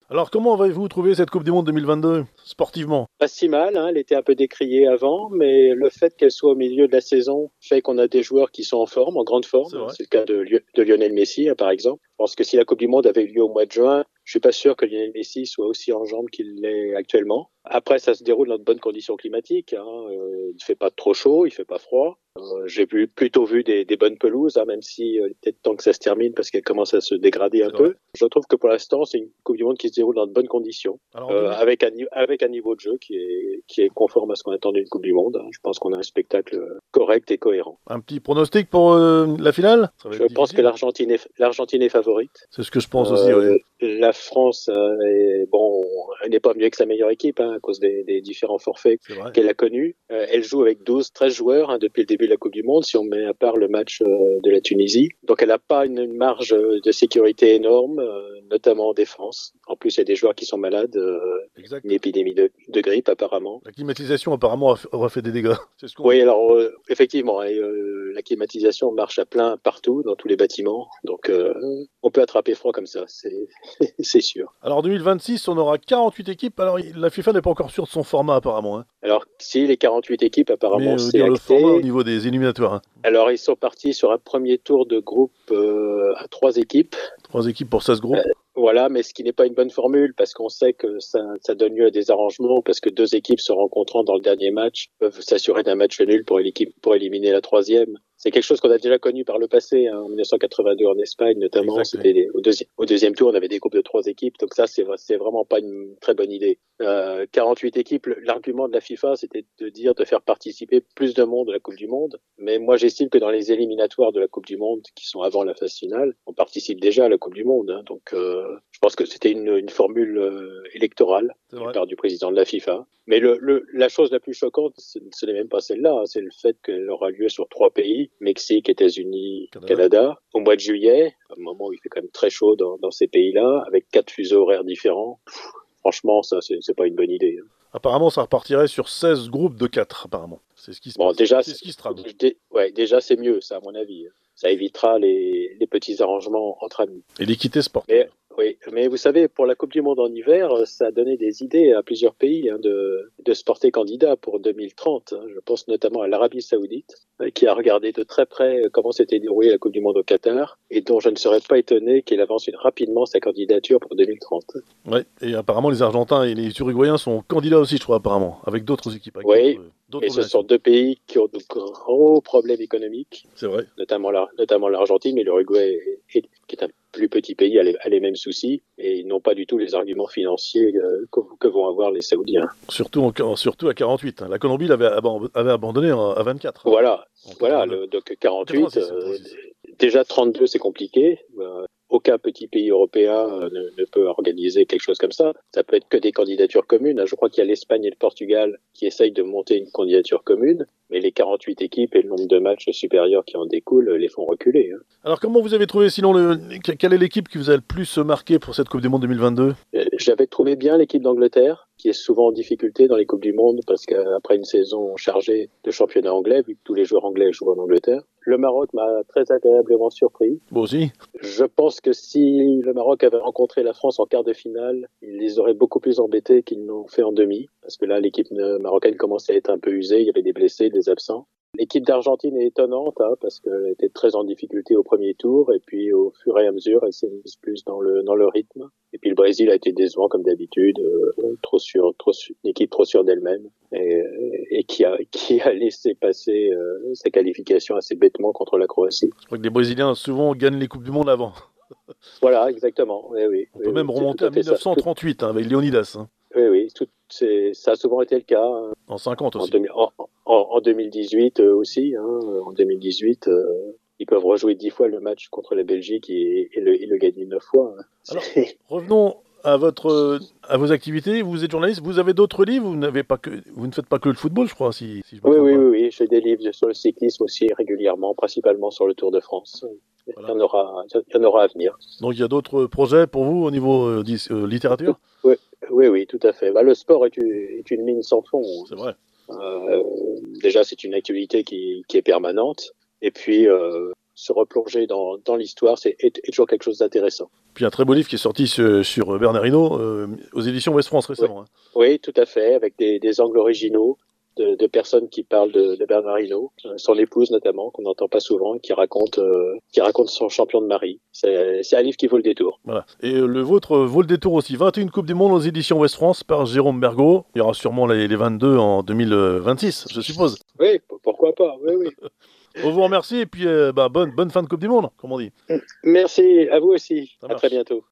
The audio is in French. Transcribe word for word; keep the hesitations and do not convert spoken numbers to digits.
Alors, comment avez-vous trouvé cette Coupe du Monde deux mille vingt-deux, sportivement? Pas si mal, hein, elle était un peu décriée avant, mais le fait qu'elle soit au milieu de la saison fait qu'on a des joueurs qui sont en forme, en grande C'est forme. vrai. C'est le cas de, Lio- de Lionel Messi, hein, par exemple. Je pense que si la Coupe du Monde avait eu lieu au mois de juin, je suis pas sûr que Lionel Messi soit aussi en jambes qu'il l'est actuellement. Après, ça se déroule dans de bonnes conditions climatiques. Hein. Euh, il fait pas trop chaud, il fait pas froid. Euh, j'ai vu, plutôt vu des, des bonnes pelouses, hein, même si euh, peut-être temps que ça se termine parce qu'elle commence à se dégrader un C'est vrai. peu. Je trouve que pour l'instant, c'est une Coupe du Monde qui se déroule dans de bonnes conditions, Alors, en euh, deux mille avec, un, ni- avec un niveau de jeu qui est, qui est conforme à ce qu'on attend d'une Coupe du Monde. Hein. Je pense qu'on a un spectacle correct et cohérent. un petit pronostic pour euh, la finale? Ça va être Je pense que difficile. l'Argentine est, l'Argentine est favorite. C'est ce que je pense aussi, oui. Euh, la France, euh, est, bon, elle n'est pas mieux que sa meilleure équipe hein, à cause des, des différents forfaits C'est vrai. qu'elle a connus. Euh, elle joue avec douze, treize joueurs hein, depuis le début de la Coupe du Monde, si on met à part le match euh, de la Tunisie. Donc elle n'a pas une, une marge de sécurité énorme, euh, notamment en défense. En plus, il y a des joueurs qui sont malades, euh, Exact. une épidémie de, de grippe apparemment. La climatisation, apparemment, a fait- aura fait des dégâts. C'est ce qu'on dit. Oui, alors euh, effectivement, et, euh, la climatisation marche à plein partout, dans tous les bâtiments. Donc euh, on peut attraper froid comme ça, c'est c'est sûr. Alors, en deux mille vingt-six, on aura quarante-huit équipes. Alors, il- la FIFA n'est pas encore sûre de son format, apparemment, hein. Alors, si les quarante-huit équipes, Mais apparemment, euh, c'est dire le format au acté. niveau des éliminatoires, hein. Alors, ils sont partis sur un premier tour de groupe euh, à trois équipes. Trois équipes pour seize Euh, groupes. voilà, mais ce qui n'est pas une bonne formule parce qu'on sait que ça, ça donne lieu à des arrangements parce que deux équipes se rencontrant dans le dernier match peuvent s'assurer d'un match nul pour, l'équipe, pour éliminer la troisième. C'est quelque chose qu'on a déjà connu par le passé, hein, en mille neuf cent quatre-vingt-deux en Espagne notamment. Exact, oui. C'était des- au, deuxi- au deuxième tour, on avait des groupes de trois équipes, donc ça c'est, c'est vraiment pas une très bonne idée. Euh, quarante-huit équipes, l'argument de la FIFA c'était de dire de faire participer plus de monde à la Coupe du Monde, mais moi j'estime que dans les éliminatoires de la Coupe du Monde qui sont avant la phase finale, on participe déjà à la Coupe du Monde, hein, donc euh, je pense que c'était une, une formule euh, électorale C'est de la vrai. part du président de la FIFA. Mais le, le, la chose la plus choquante, ce, ce n'est même pas celle-là, hein, c'est le fait qu'elle aura lieu sur trois pays, Mexique, États-Unis, Canada. Canada, au mois de juillet, à un moment où il fait quand même très chaud dans, dans ces pays-là, avec quatre fuseaux horaires différents. Pff, franchement, ça, c'est, c'est pas une bonne idée. Hein. Apparemment, ça repartirait sur seize groupes de quatre, apparemment. C'est ce qui se Bon, passe. déjà, C'est ce qui se trame. dé, ouais, déjà c'est mieux, ça, à mon avis. Ça évitera les, les petits arrangements entre amis. Et l'équité sportive. Mais, oui, mais vous savez, pour la Coupe du Monde en hiver, ça a donné des idées à plusieurs pays hein, de, de se porter candidat pour deux mille trente. Hein. Je pense notamment à l'Arabie Saoudite, qui a regardé de très près comment s'était déroulée la Coupe du Monde au Qatar, et dont je ne serais pas étonné qu'il avance rapidement sa candidature pour deux mille trente. Ouais. Et apparemment, les Argentins et les Uruguayens sont candidats aussi, je crois, apparemment, avec d'autres équipes, avec Oui, d'autres, d'autres mais ce nations. sont deux pays qui ont de gros problèmes économiques, C'est vrai. notamment, la, notamment l'Argentine, mais l'Uruguay, est, est, qui est un plus petit pays, a les, a les mêmes soucis, et ils n'ont pas du tout les arguments financiers euh, que, que vont avoir les Saoudiens. Surtout, en, surtout à quarante-huit. Hein. La Colombie l'avait avait abandonné à vingt-quatre. Hein, voilà, en voilà le, donc quarante-huit, quatre-vingt-six, euh, quatre-vingt-six. déjà trente-deux c'est compliqué. Euh, aucun petit pays européen euh, ne, ne peut organiser quelque chose comme ça. Ça peut être que des candidatures communes. Je crois qu'il y a l'Espagne et le Portugal qui essayent de monter une candidature commune, mais les quarante-huit équipes et le nombre de matchs supérieurs qui en découlent les font reculer. Hein. Alors, comment vous avez trouvé, sinon, le, quelle est l'équipe qui vous a le plus marqué pour cette Coupe du Monde deux mille vingt-deux? J'avais trouvé bien l'équipe d'Angleterre, qui est souvent en difficulté dans les Coupes du Monde, parce qu'après une saison chargée de championnat anglais, vu que tous les joueurs anglais jouent en Angleterre. Le Maroc m'a très agréablement surpris. Moi aussi. Je pense que si le Maroc avait rencontré la France en quart de finale, ils les auraient beaucoup plus embêtés qu'ils n'ont fait en demi, parce que là, l'équipe marocaine commençait à être un peu usée, il y avait des blessés, des absents. L'équipe d'Argentine est étonnante, hein, parce qu'elle était très en difficulté au premier tour, et puis au fur et à mesure, elle s'est mise plus dans le, dans le rythme. Et puis le Brésil a été décevant comme d'habitude, euh, trop sûr, trop sûr, une équipe trop sûre d'elle-même, et, et qui a, qui a laissé passer euh, sa qualification assez bêtement contre la Croatie. Je crois que les Brésiliens souvent gagnent les Coupes du Monde avant. Voilà, exactement. Oui, oui. On oui, peut oui, même c'est remonter tout à à fait ça. mille neuf cent trente-huit hein, avec Léonidas. Hein, Oui, oui, tout, c'est, ça a souvent été le cas. Hein. en cinquante En, aussi. deux mille, en, en, en deux mille dix-huit euh, aussi. Hein. En deux mille dix-huit, euh, ils peuvent rejouer dix fois le match contre la Belgique et, et, le, et le gagner neuf fois. Hein. Alors, revenons à votre, à vos activités. Vous êtes journaliste. Vous avez d'autres livres. Vous n'avez pas que, vous ne faites pas que le football, je crois, si, si je me Oui, trompe oui, pas. oui, oui. J'ai des livres sur le cyclisme aussi régulièrement, principalement sur le Tour de France. Voilà. Il y en aura, il y en aura à venir. Donc il y a d'autres projets pour vous au niveau euh, euh, littérature? Oui, oui, oui, tout à fait. Bah, le sport est une, est une mine sans fond. C'est vrai. Euh, déjà, c'est une activité qui, qui est permanente. Et puis, euh, se replonger dans, dans l'histoire, c'est est, est toujours quelque chose d'intéressant. Puis un très beau livre qui est sorti sur, sur Bernard Hinault euh, aux éditions Ouest France récemment. Oui, Hein. oui, tout à fait, avec des, des angles originaux de, de personnes qui parlent de, de Bernard Hinault, son épouse notamment, qu'on n'entend pas souvent, et qui raconte, euh, qui raconte son champion de Marie. C'est, c'est un livre qui vaut le détour. Voilà. Et le vôtre vaut le détour aussi. vingt et une Coupe du Monde aux éditions Ouest France par Jérôme Bergot. Il y aura sûrement les, les vingt-deux en deux mille vingt-six, je suppose. Oui, pourquoi pas, oui, oui. On vous remercie et puis euh, bah, bonne, bonne fin de Coupe du Monde, comme on dit. Merci, à vous aussi. Ça À marche. très bientôt.